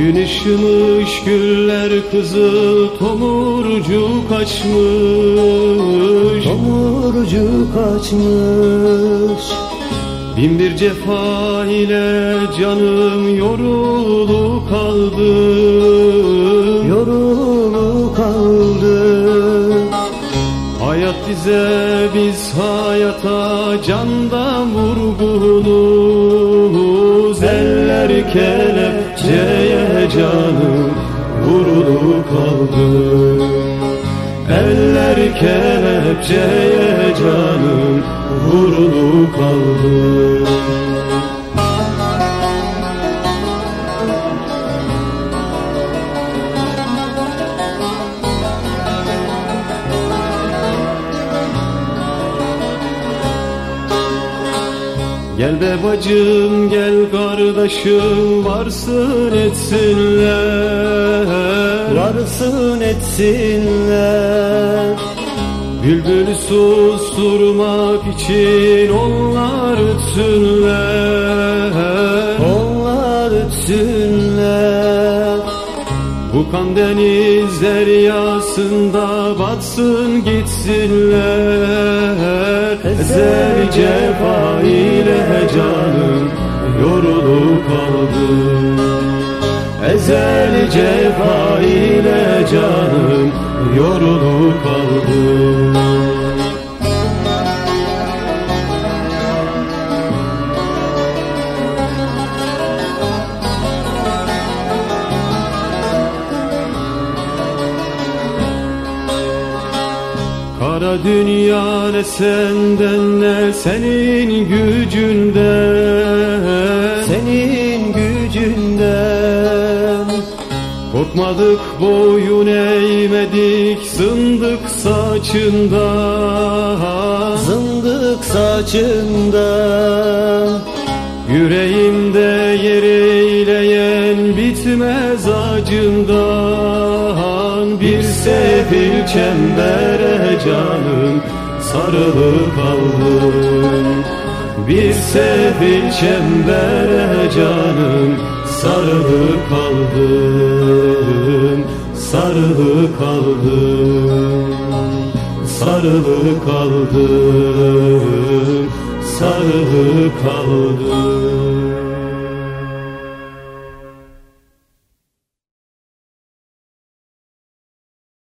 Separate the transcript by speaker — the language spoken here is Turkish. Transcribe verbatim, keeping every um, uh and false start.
Speaker 1: Gün ışımış, güller kızıl, tomurcuk açmış.
Speaker 2: Tomurcuk açmış.
Speaker 1: Bin bir cefa ile canım yorulu kaldı.
Speaker 2: Yorulu kaldı.
Speaker 1: Hayat bize, biz hayata candan vurgunuz. Eller kelepçeye canım vurulu kaldı. Eller kelepçeye canım vurulu kaldı. Gel be bacım, gel kardeşim, varsın etsinler.
Speaker 2: Varsın etsinler.
Speaker 1: Bülbülü susturmak için onlar ötsünler.
Speaker 2: Onlar ötsünler.
Speaker 1: Bu kan deniz deryasında batsın gitsinler. Ezel cefa ile canım yorulu kaldı. Ezel cefa ile canım yorulu kaldı. Kara dünya ne senden ne senin gücünden.
Speaker 2: Senin gücünden.
Speaker 1: Korkmadık, boyun eğmedik zındık saçından.
Speaker 2: Zındık saçından.
Speaker 1: Yüreğimde yer eyleyen bitmez acından. Bir sefil çembere canım sarılı kaldım. Bir sefil çembere canım sarılı kaldım. Sarılı kaldım. Sarılı kaldım. Sarılı kaldım.